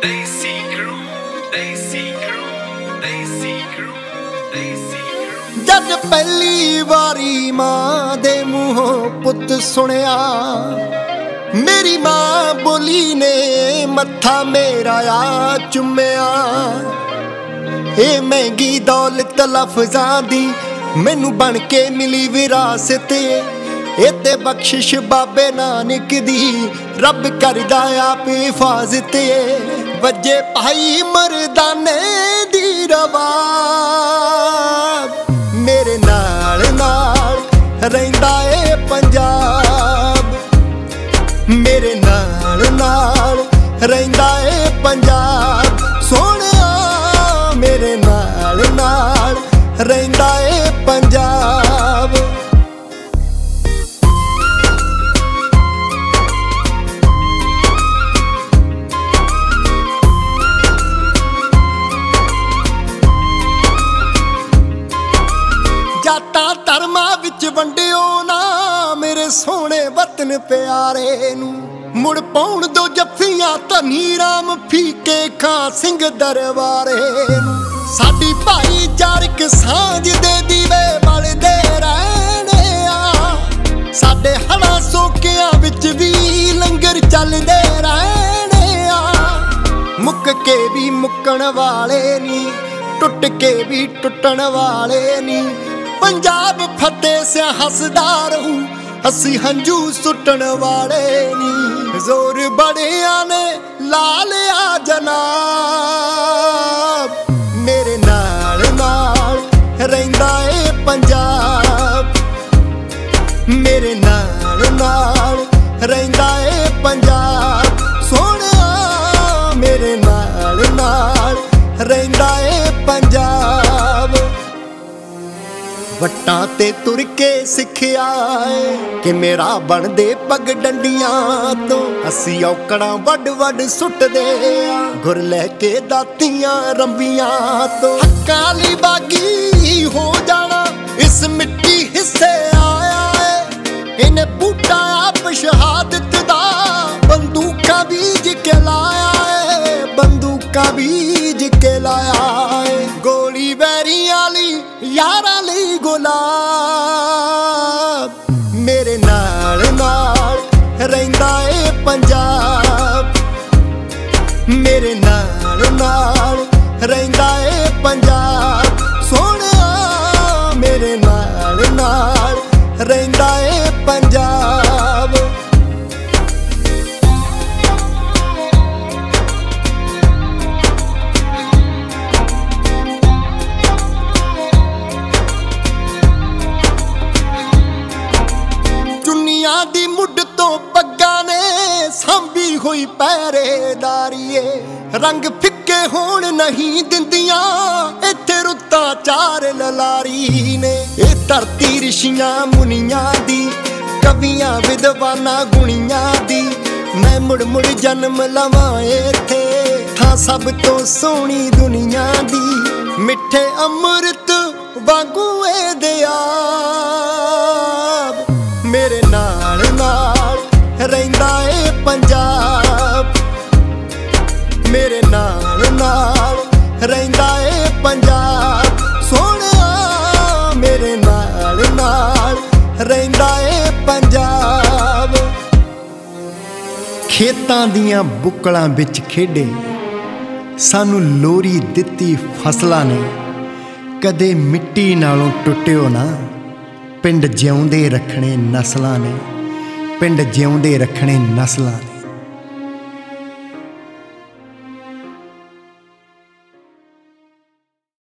जद पहली वारी मां दे मुंहों पुत सुनिया, मेरी मां बोली ने मत्था मेरा आ चुम्या। ए महंगी दौलत लफजां दी मैनू बन के मिली विरासत, ए ते बख्शिश बाबे नानक दी रब करदा आप हिफाजत। वजे भाई मर्दाने दी रवाब, मेरे नाल नाल रहिंदा ए पंजाब, मेरे नाल नाल रहिंदा ए पंजाब। सोहणिया मेरे नाल नाल रहिंदा ए पंजाब। जाता धर्मा विच वंडियो ना मेरे सोहणे वतन प्यारे नू, मुड़ पाउण दो जफ्फियां धनी राम फीके खां सिंह दरबारे नू। साडी भाईचारक सांझ दे दीवे बलदे रहणे आ, साडे हड़ा सोकियां विच भी लंगर चलदे रहणे आ। मुक के भी मुक्कण वाले नी, टुट के भी टुटण वाले नी। पंजाब फतेह से हसदा रहूं, हसी हंजू सुटन वाले नी। जोर बड़िया ने ला लिया जनाब, मेरे नाल नाल रहिंदा ए पंजाब, मेरे नाल नाल रहिंदा ए पंजाब। सोहणिया मेरे नाल नाल रहिंदा ए पंजाब। वट्टां ते तुर के सिखिया कि मेरा बनदे पग डंडियां तो, असी औकड़ां वड वड सुटदे आ गुर लैके दातियां रंबियां तो। हक्कां ली बागी हो जाना इस मिट्टी हिस्से आया है, इन्हें बूटा आप शहादत दा बंदूकां बीज के लाया है, बंदूकां बीज के लाया है। गोली बैरियां ली यारां ली गुलाब, मेरे नाल नाल रहिंदा ए पंजाब, मेरे नाल नाल रहिंदा ए पंजाब। सोहणिया मेरे नाल नाल रहिंदा ए पंजाब। दी मुड तो पग्गा ने सांभी हुई पहरेदारी, रंग फिक्के होण नहीं दिंदियां इत्थे रुत्तां चार ललारी ने। ए धरती ऋषियां मुनियां दी, कवियां विद्वानां गुणियां दी। मैं मुड़ मुड़ जन्म लवां इत्थे थां सब तो सोहणी दुनिया दी। मिठे अमृत वांगू ए दयाब, मेरे नाल नाल रहिंदा ए पंजाब, मेरे नाल नाल रहिंदा ए पंजाब। सोहणिया मेरे नाल नाल रहिंदा ए पंजाब। खेतां दियां बुक्कलां विच खेडे सानू लोरी दित्ती फसलां ने, कदे मिट्टी नालों टुटियो ना। पिंड जिउंदे रखने नस्लां ने, पिंड जिउंदे रखने नस्लां ने।